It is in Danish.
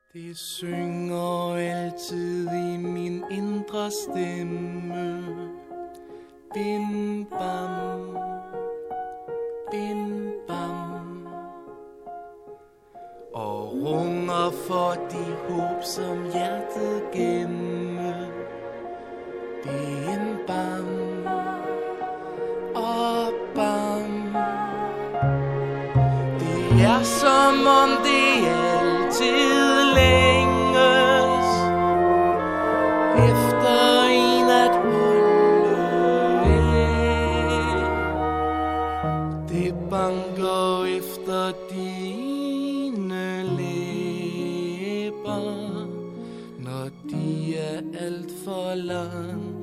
Det synger altid i min indre stemme. Bim bam, bim bam. Og runger for de håb, som hjertet gemmer. Bim bam og bam. Det er som om det altid længes efter en at holde af. Det banker efter dine læber, når de er alt for langt